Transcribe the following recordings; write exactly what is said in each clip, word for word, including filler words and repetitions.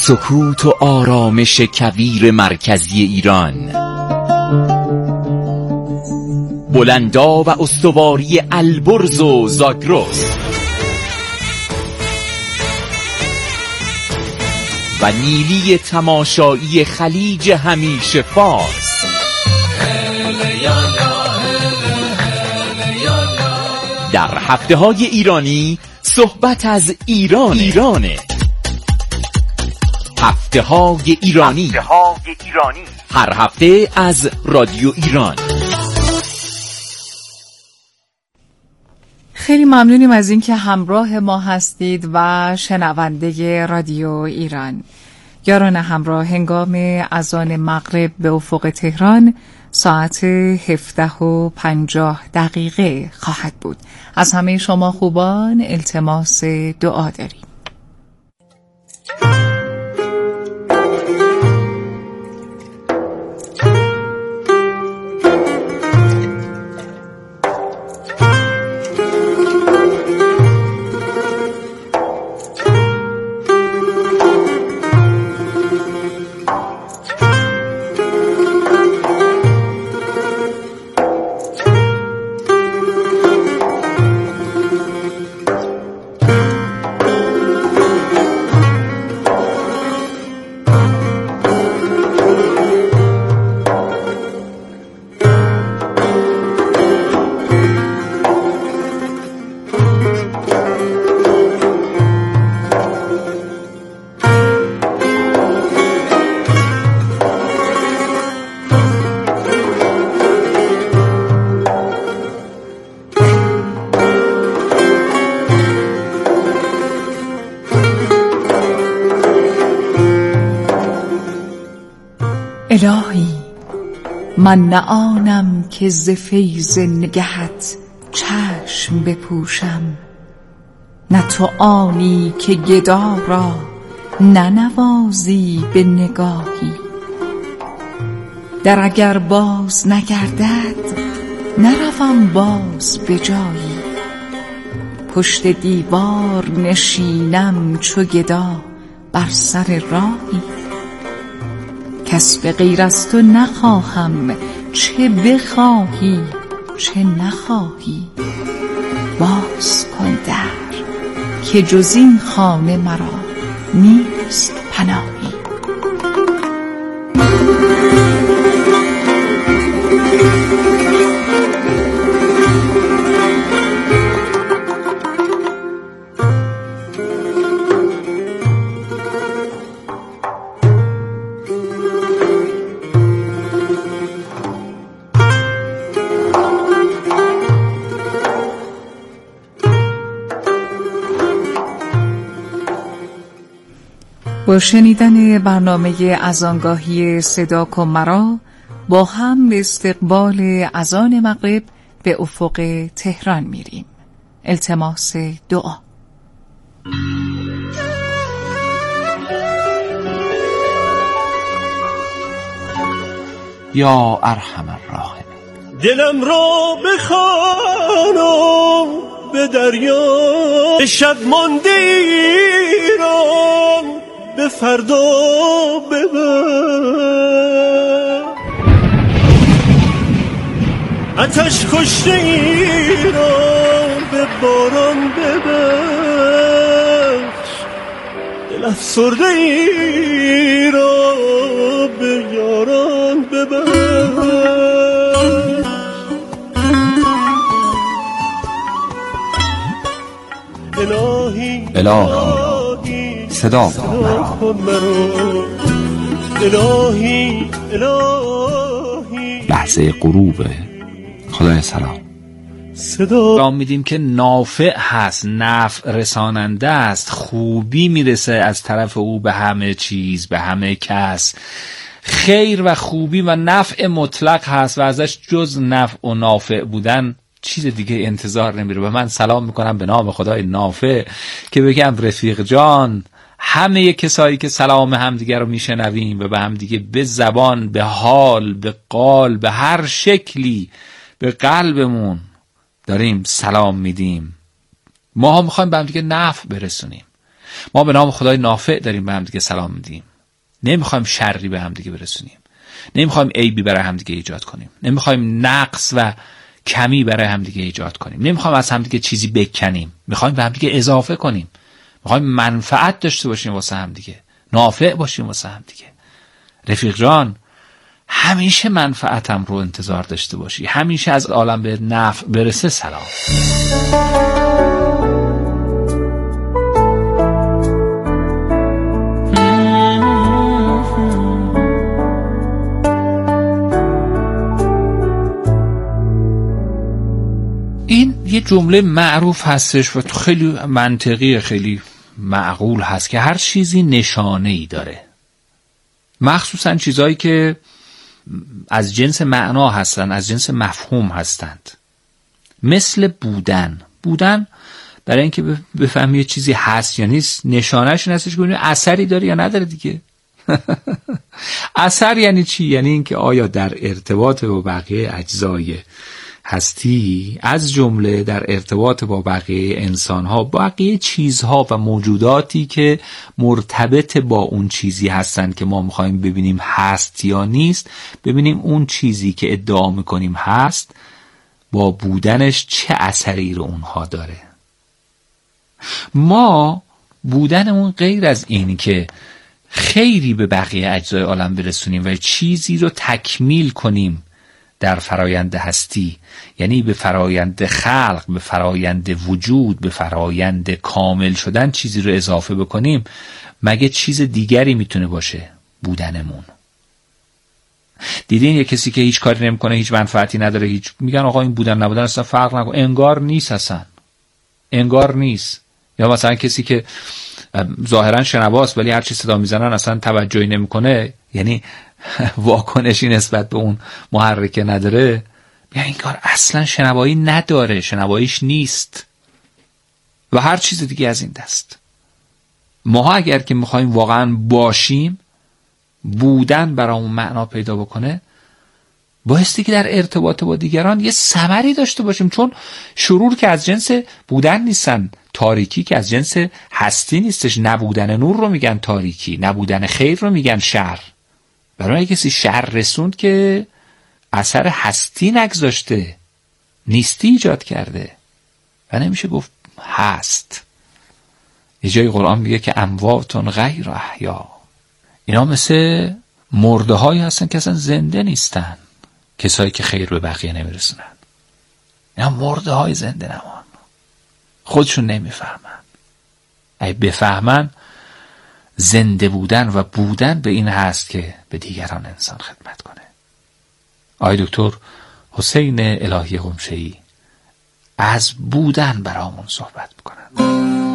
سکوت و آرامش کویر مرکزی ایران، بلندا و استواری البرز و زاگرس و نیلی تماشایی خلیج همیشه فارس. در هفته های ایرانی صحبت از ایران ایرانه. هفته های ایرانی. هفته های ایرانی هر هفته از رادیو ایران. خیلی ممنونیم از اینکه همراه ما هستید و شنونده رادیو ایران. یاران همراه، هنگام اذان مغرب به افق تهران ساعت هفده و پنجاه دقیقه خواهد بود. از همه شما خوبان التماس دعا داریم. الهی، من نه آنم که ز فیض نگهت چشم بپوشم، نه تو آنی که گدا را ننوازی به نگاهی. در اگر باز نگردد نروم باز به جایی، پشت دیوار نشینم چو گدا بر سر راهی. کس به غیر از تو نخواهم، چه بخواهی چه نخواهی. باز کن در که جز این خانه مرا نیست پناهی. با شنیدن برنامه اذانگاهی صدا کن مرا با هم به استقبال اذان مغرب به افق تهران میریم. التماس دعا. یا ارحم الراحمین. دلم را بخوانم به دریا، به شب مانده ایران به فردا ببر. آتش کشته ایران به باران ببخش، دل افسرده ایران به یاران ببخش. الهی الهی صدا کن مرا. الهی الهی لحظه غروب. خدای سلام. سلام میدیم که نافع هست، نفع رساننده است، خوبی میرسه از طرف او به همه چیز، به همه کس. خیر و خوبی و نفع مطلق هست و ازش جز نفع و نافع بودن چیز دیگه انتظار نمیره. و من سلام میکنم به نام خدای نافع که بگم رفیق جان، همه کسایی که سلام همدیگه رو میشنویم و به همدیگه به زبان، به حال، به قال، به هر شکلی به قلبمون داریم سلام میدیم. ما هم میخوایم به همدیگه نفع برسونیم. ما به نام خدای نافع داریم به هم دیگه سلام میدیم. نمیخوایم شری به هم دیگه برسونیم، نمیخوایم عیبی برای هم دیگه ایجاد کنیم، نمیخوایم نقص و کمی برای هم دیگه ایجاد کنیم، نمیخوایم از هم دیگه چیزی بکنیم، میخوایم به هم دیگه اضافه کنیم، میخوایم منفعت داشته باشیم واسه هم دیگه، نافع باشیم واسه هم دیگه. رفیق جان، همیشه منفعتم رو انتظار داشته باشی، همیشه از عالم به نفع برسه سلام. این یه جمله معروف هستش و خیلی منطقیه، خیلی معقول هست که هر چیزی نشانه‌ای داره، مخصوصا چیزایی که از جنس معنا هستن، از جنس مفهوم هستند. مثل بودن. بودن برای اینکه بفهمی یه چیزی هست یا نیست، نشانه‌اش این هستش که ببینی اثری داره یا نداره دیگه. اثر یعنی چی؟ یعنی اینکه آیا در ارتباط با بقیه اجزای هستی، از جمله در ارتباط با بقیه انسان‌ها، بقیه چیزها و موجوداتی که مرتبط با اون چیزی هستن که ما می‌خوایم ببینیم هست یا نیست، ببینیم اون چیزی که ادعا می‌کنیم هست با بودنش چه اثری رو اونها داره. ما بودنمون غیر از این که خیری به بقیه اجزای عالم برسونیم و چیزی رو تکمیل کنیم در فرایند هستی، یعنی به فرایند خلق، به فرایند وجود، به فرایند کامل شدن چیزی رو اضافه بکنیم، مگه چیز دیگری میتونه باشه؟ بودنمون. دیدین یه کسی که هیچ کاری نمیکنه، هیچ منفعتی نداره، هیچ، میگن آقا این بودن نبودن اصلا فرق نکنه، انگار نیست، اصلا انگار نیست. یا مثلا کسی که ظاهرا شنواست ولی هر چی صدا میزنن اصلا توجهی نمیکنه، یعنی واکنشی نسبت به اون محرکه نداره، بیا این کار اصلا شنوایی نداره، شنواییش نیست و هر چیز دیگه از این دست. ما اگر که میخوایم واقعا باشیم، بودن برامون معنا پیدا بکنه، بایستی که در ارتباط با دیگران یه ثمری داشته باشیم، چون شرور که از جنس بودن نیستن، تاریکی که از جنس هستی نیستش. نبودن نور رو میگن تاریکی، نبودن خیر رو میگن شر. برای کسی شر رسوند که اثر هستی نگذاشته، نیستی ایجاد کرده و نمیشه گفت هست. یه جای قرآن میگه که امواتون غیر احیا، اینا مثل مرده هایی هستن که اصلا زنده نیستن، کسایی که خیر به بقیه نمیرسونن. اینا مرده های زنده نمان، خودشون نمیفهمن. اگه بفهمن زنده بودن و بودن به این هست که به دیگران انسان خدمت کنه. آقای دکتر حسین الهی قمشه‌ای از بودن برامون صحبت میکنن.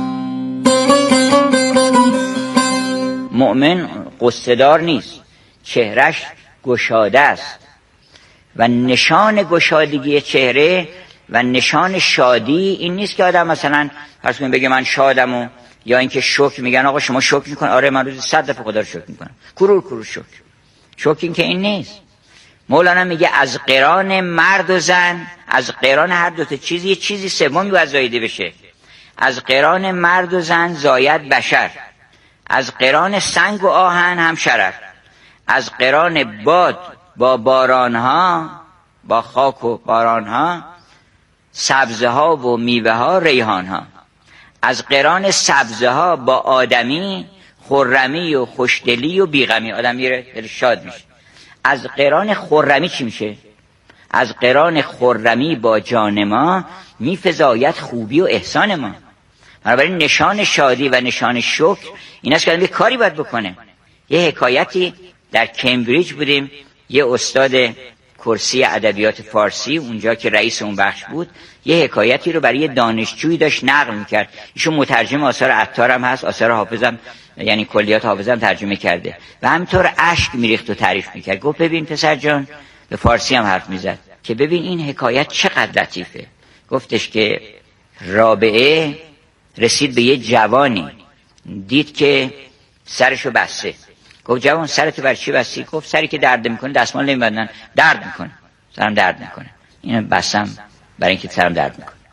مؤمن قصه‌دار نیست، چهرش گشاده است و نشان گشادگی چهره و نشان شادی این نیست که آدم مثلا فرض کنیم بگه من شادم، و یا اینکه شکر میگن آقا شما شکر میکن، آره من روزی صد دفعه خدا رو شکر میکنم، کرور کرور شکر. شکر این که این نیست. مولانا میگه از قران مرد و زن، از قران هر دو تا چیز یه چیزی سومی باید زایده بشه. از قران مرد و زن زاید بشر، از قران سنگ و آهن هم شرف، از قران باد با بارانها، با خاک و بارانها، سبزه ها و میوه ها، ریحان ها، از قران سبزه ها با آدمی، خرمی و خوشدلی و بیغمی، آدم میره شاد میشه. از قران خرمی چی میشه؟ از قران خرمی با جان ما میفزاید خوبی و احسان ما. بنابراین نشان شادی و نشان شکر این است که آدم یه کاری باید بکنه. یه حکایتی در کمبریج بودیم، یه استاد کرسی ادبیات فارسی اونجا که رئیس اون بخش بود، یه حکایتی رو برای دانشجویی داشت نقل میکرد. ایشون مترجم آثار عطار هم هست، آثار حافظم یعنی کلیات حافظم ترجمه کرده و همینطور اشک میریخت و تعریف میکرد. گفت ببین پسر جان، به فارسی هم حرف میزد، که ببین این حکایت چقدر لطیفه. گفتش که رابعه رسید به یه جوانی، دید که سرشو بسته. گفت جوان سرتو بر چی بستی؟ گفت سری که درد میکنه دستمال نمیبندن، درد میکنه، سرم درد میکنه، اینو بستم برای اینکه سرم درد میکنه.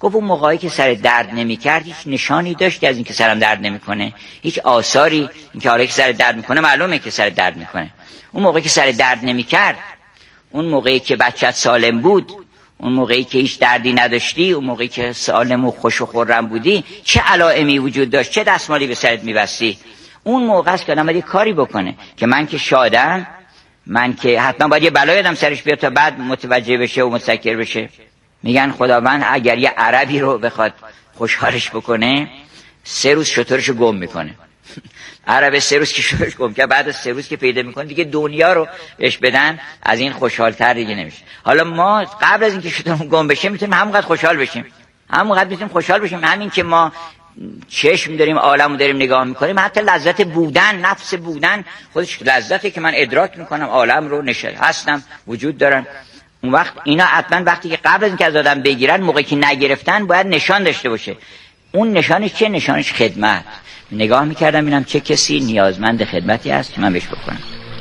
گفت اون موقعی که سر درد نمی‌کرد هیچ نشانی داشتی از اینکه سرم درد نمی‌کنه، هیچ آثاری اینکه حالا که سر درد می‌کنه معلومه که سر درد می‌کنه. اون موقعی که سر درد نمی‌کرد، اون موقعی که بچت سالم بود، اون موقعی که هیچ دردی نداشتی، اون موقعی که سالم و خوش و خرم بودی، چه علائمی وجود داشت، چه دستمالی به سرت می‌بستی؟ اون موقع است که آدم باید کاری بکنه که من که شادم، من که حتما باید یه بلایی آدم سرش بیاد تا بعد متوجه بشه و متذکر بشه. میگن خداوند اگر یه عربی رو بخواد خوشحالش بکنه، سه روز شترش رو گم میکنه. عرب سه روز که شترش گم کرد، بعد از سه روز که پیدا میکنه دیگه دنیا رو بهش بدن، از این خوشحالتر دیگه نمیشه. حالا ما قبل از اینکه شترمون گم بشه میتونیم همونقدر خوشحال بشیم، همونقدر میتونیم خوشحال بشیم. همین که ما چشم داریم، عالمو داریم نگاه میکنیم، حتی لذت بودن، نفس بودن خودش لذتی که من ادراک میکنم عالم رو، نشه هستم، وجود دارم. اون وقت اینا حتما وقتی که قبل از اینکه از آدم بگیرن، موقعی که نگرفتن باید نشان داشته باشه. اون نشانش چه؟ نشانش خدمت. نگاه میکردم ببینم چه کسی نیازمند خدمتی هست که من بهش بکنم.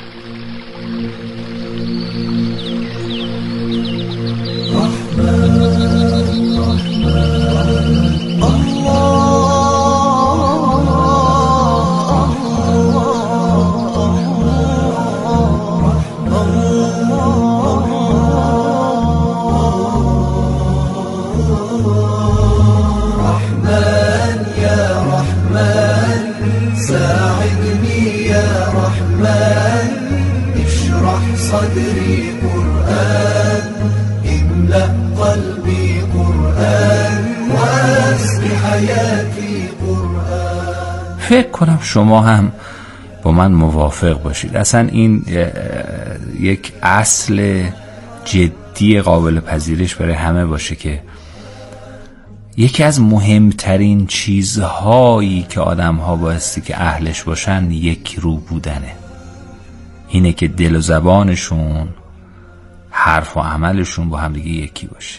صدري قرآن املأ قلبي قرآن واسق حياتي قرآن. فکر کنم شما هم با من موافق باشید. اصلا این یک اصل جدی قابل پذیرش برای همه باشه که یکی از مهمترین چیزهایی که آدم ها بایستی که اهلش باشن یک رو بودنه. اینه که دل و زبانشون، حرف و عملشون با هم دیگه یکی باشه.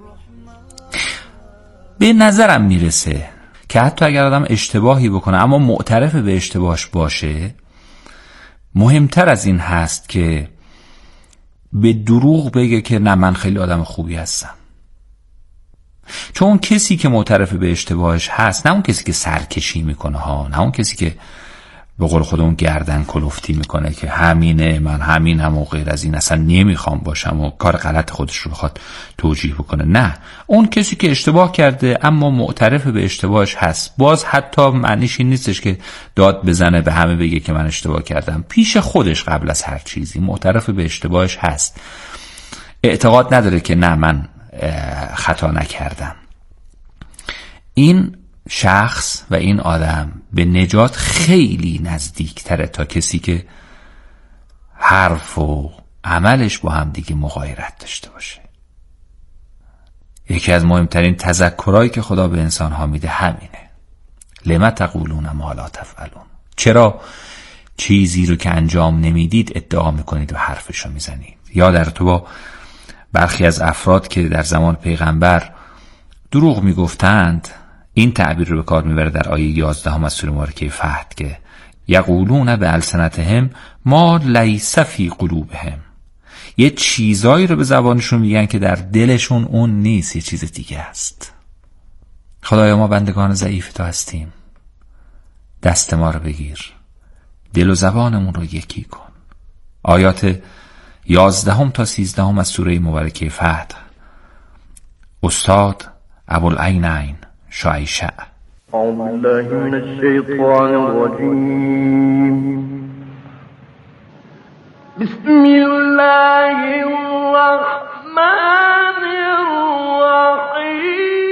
به نظرم میرسه که حتی اگر آدم اشتباهی بکنه اما معترف به اشتباهش باشه، مهمتر از این هست که به دروغ بگه که نه من خیلی آدم خوبی هستم. چون اون کسی که معترف به اشتباهش هست، نه اون کسی که سرکشی میکنه ها، نه اون کسی که به قول خودمون گردن کلفتی میکنه که همینه، من همینم و غیر از این، اصلا نمیخوام باشم و کار غلط خودش رو بخواد توجیه بکنه. نه، اون کسی که اشتباه کرده اما معترف به اشتباهش هست، باز حتی معنیش این نیستش که داد بزنه به همه بگه که من اشتباه کردم، پیش خودش قبل از هر چیزی معترف به اشتباهش هست، اعتقاد نداره که نه من خطا نکردم. این شخص و این آدم به نجات خیلی نزدیکتره تا کسی که حرف و عملش با هم دیگه مغایرت داشته باشه. یکی از مهمترین تذکرهایی که خدا به انسان ها میده همینه: لما تقولون ما لا تفعلون. چرا چیزی رو که انجام نمیدید ادعا میکنید و حرفشو میزنید؟ یا در تو با برخی از افراد که در زمان پیغمبر دروغ میگفتند این تعبیر رو به کار میبره در آیه یازده از سوره مبارکه فتح که یقولون به السنتهم ما لیس فی قلوبهم. یه چیزایی رو به زبانشون میگن که در دلشون اون نیست، یه چیز دیگه است. خدایا ما بندگان ضعیف تو هستیم، دست ما رو بگیر، دل و زبانمون رو یکی کن. آیات یازدهم تا سیزدهم از سوره مبارکه فتح استاد ابوالعینین شعیشع. اعوذ بالله من الشیطان الرجیم. بسم الله الرحمن الرحیم.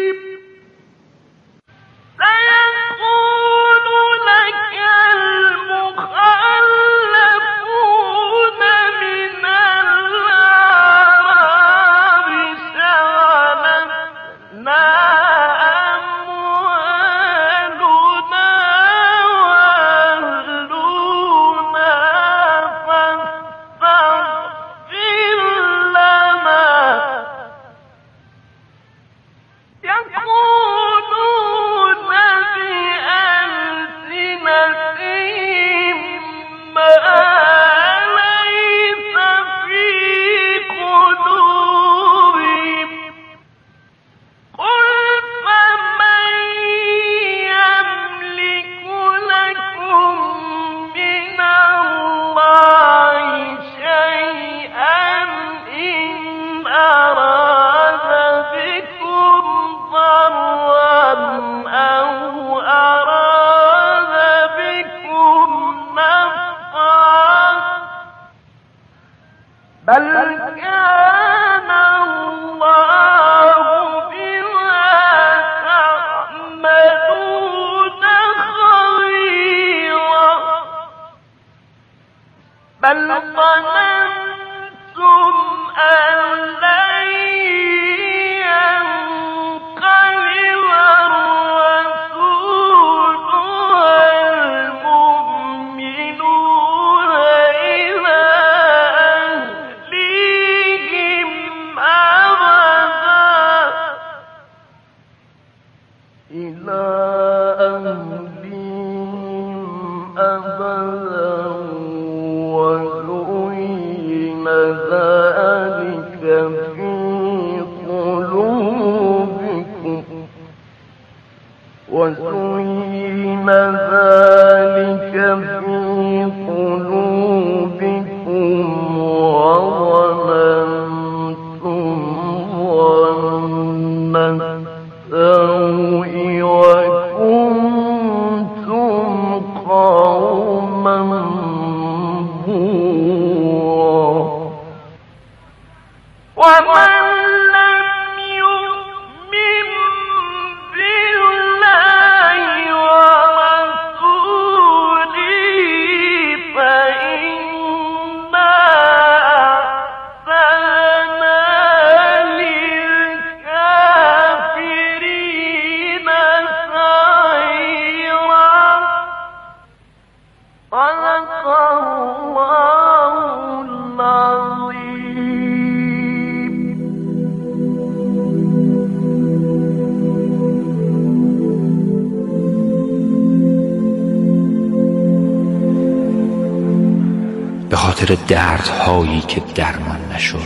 به خاطر دردهایی که درمان نشد،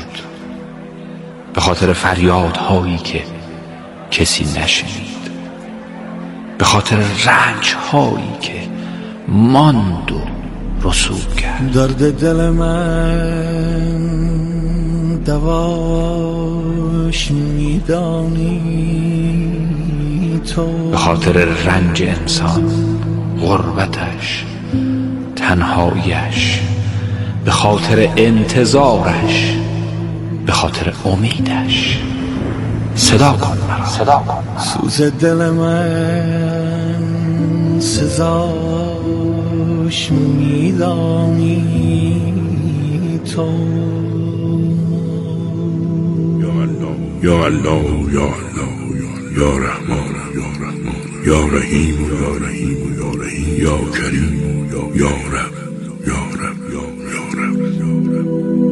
به خاطر فریادهایی که کسی نشنید، به خاطر رنجهایی که ماند و رسوب کرد. درد دل من دواش میدانی تو، به خاطر رنج انسان، غربتش، تنهاییش، به خاطر انتظارش، به خاطر امیدش. صدا کن مرا، صدا کن مرا. سوز دل من سزاش میدانی تو. یا الله یا الله یا الله یا رحمان یا رحمان یا رحیم یا رحیم یا رحیم یا کریم یا رب یا رب یا رب یا رب.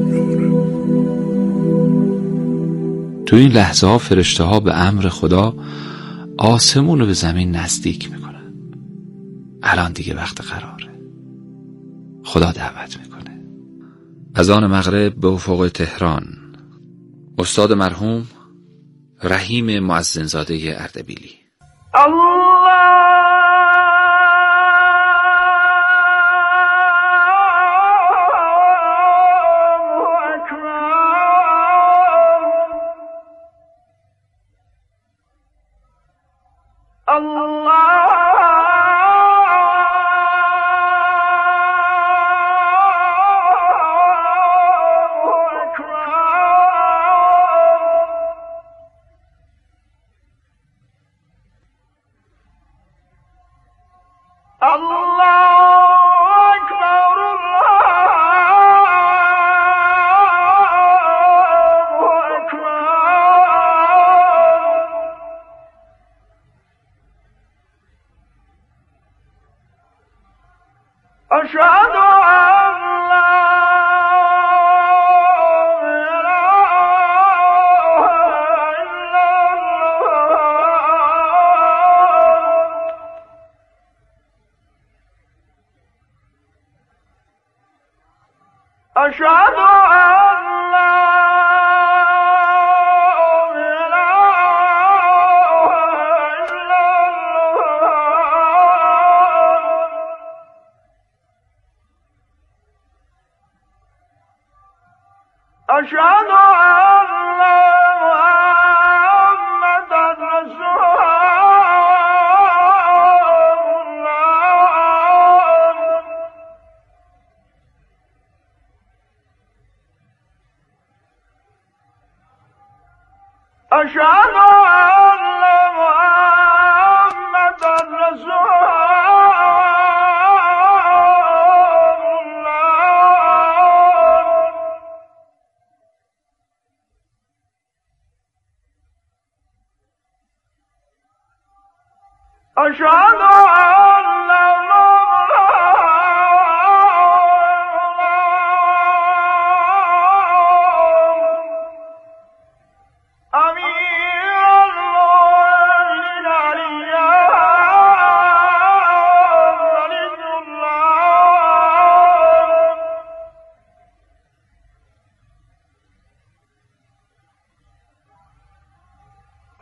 تو این لحظه ها فرشته ها به امر خدا آسمون رو به زمین نزدیک میکنن. الان دیگه وقت قراره. خدا دعوت میکنه. اذان مغرب به افق تهران. استاد مرحوم رحیم مؤذنزاده اردبیلی. الله أشهد أن لا إله إلا الله أشهد أن لا أشهد أن محمدًا رسول الله أشهد أن محمدًا رسول الله.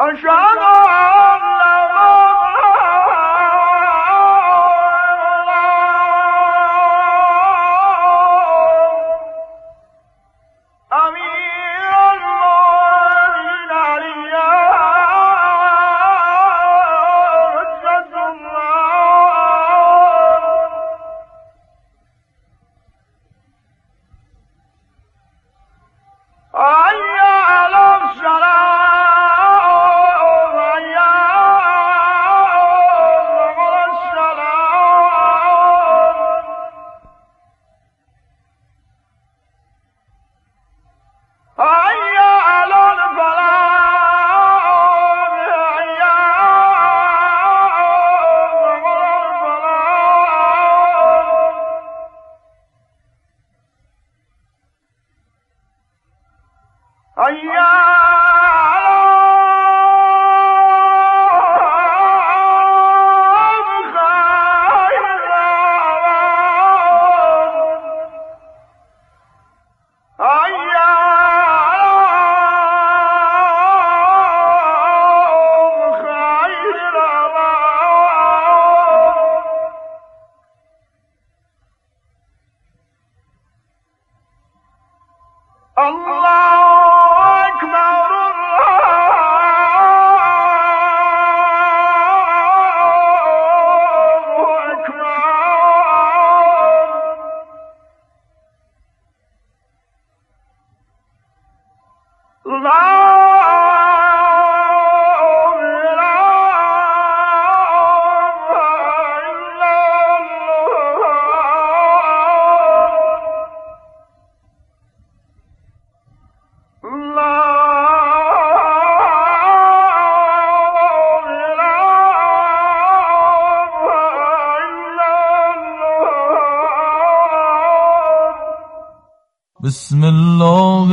بسم الله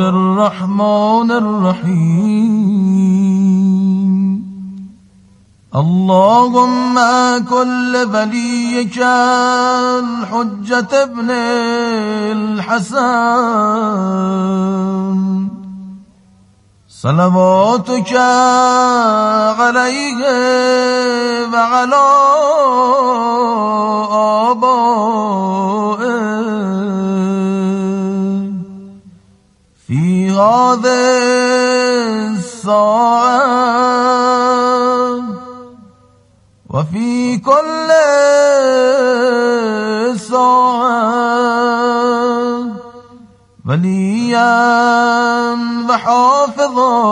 الرحمن الرحيم اللهم كل وليك الحجة ابن الحسن صلواتك عليه وعلى آبائه في هذه الساعة وفي كل ساعة وليا وحافظا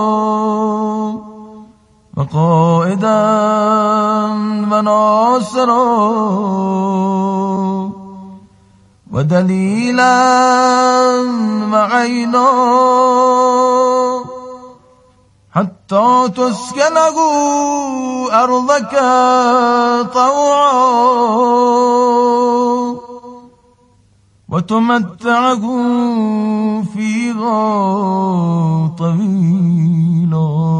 وقائدا وناصرا ودليلا وعينا حتى تسكنه أرضك طوعا وتمتعه فيها طويلا.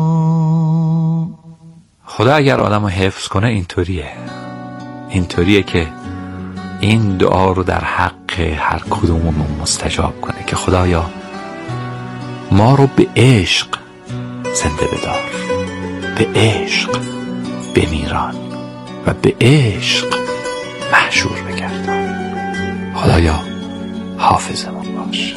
خدا اگر آدمو حفظ کنه اینطوریه اینطوریه که این دعا رو در حق هر کدوممون مستجاب کنه که خدایا ما رو به عشق زنده بدار، به عشق بمیران و به عشق محشور بگردان. خدایا حافظمون باش.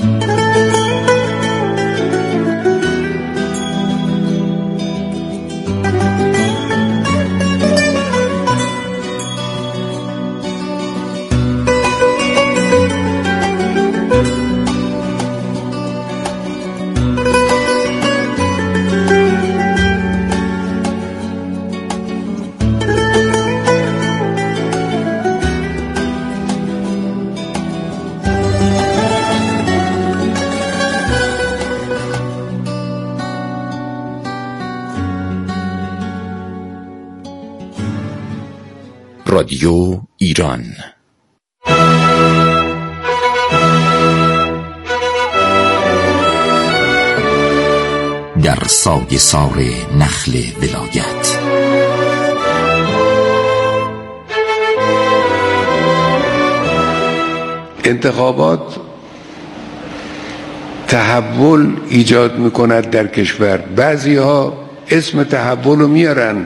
رادیو ایران. در سایه سار نخل ولایت انتخابات تحول ایجاد میکند در کشور. بعضی ها اسم تحول رو میارن،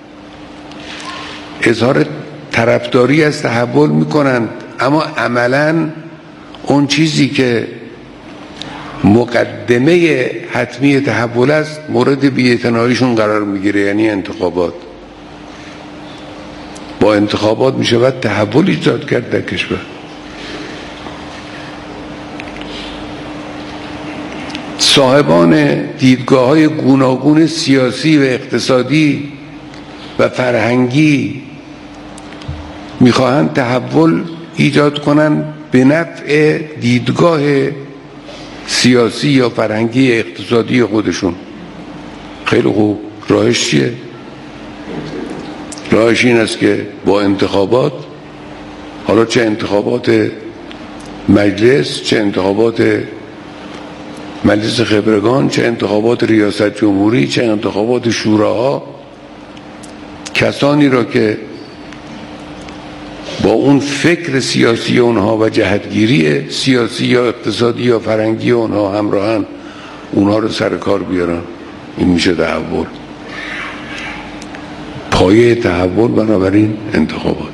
اظهار طرفداری از تحول میکنند، اما عملاً اون چیزی که مقدمه حتمی تحول است مورد بی‌اعتناییشون قرار میگیره، یعنی انتخابات. با انتخابات میشود تحول ایجاد کرد در کشور. صاحبان دیدگاه های گوناگون سیاسی و اقتصادی و فرهنگی میخواهند تحول ایجاد کنند به نفع دیدگاه سیاسی یا فرهنگی اقتصادی خودشون. خیلی خوب، راهش چیه؟ راهش این است که با انتخابات، حالا چه انتخابات مجلس، چه انتخابات مجلس خبرگان، چه انتخابات ریاست جمهوری، چه انتخابات شوراها، کسانی را که با اون فکر سیاسی اونها و جهتگیری سیاسی یا اقتصادی یا فرهنگی اونها همراهن، اونها رو سر کار بیارن. این میشه تحول. پایه تحول بنابراین انتخابات.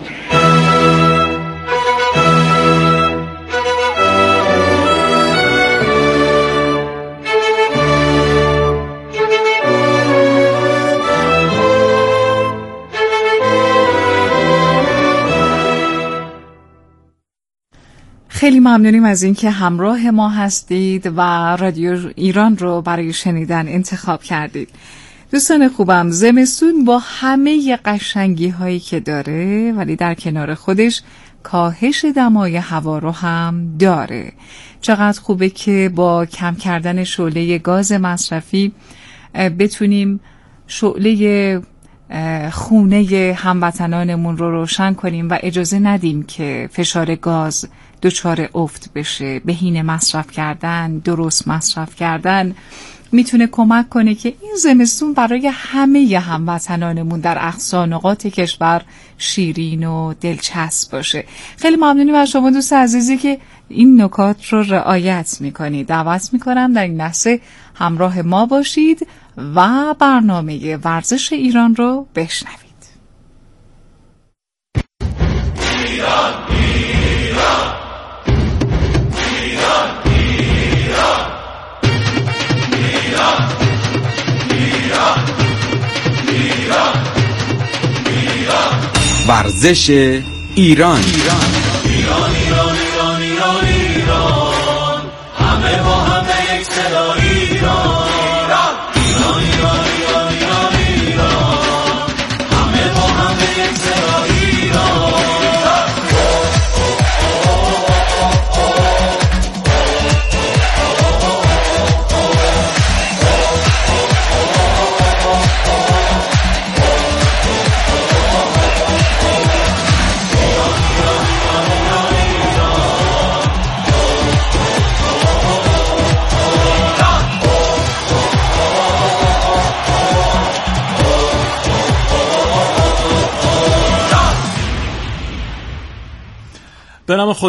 خیلی ممنونیم از اینکه همراه ما هستید و رادیو ایران رو برای شنیدن انتخاب کردید. دوستان خوبم، زمستون با همه قشنگی هایی که داره ولی در کنار خودش کاهش دمای هوا رو هم داره. چقدر خوبه که با کم کردن شعله گاز مصرفی بتونیم شعله خونه هموطنانمون رو روشن کنیم و اجازه ندیم که فشار گاز دچار افت بشه. بهینه مصرف کردن، درست مصرف کردن میتونه کمک کنه که این زمستون برای همه هموطنانمون در اقصا نقاط کشور شیرین و دلچسب باشه. خیلی ممنونیم از شما دوست عزیزی که این نکات رو رعایت میکنید. دعوت میکنم در این لحظه همراه ما باشید و برنامه ورزش ایران رو بشنوید. ایران ایران ایران ایران ایران ایران ایران ورزش ایران. ایران ایران ایران ایران ایران همه با همه یک صدا ایران. ایران ایران ایران ایران ایران همه با همه یک صدا ایران. به نام خدا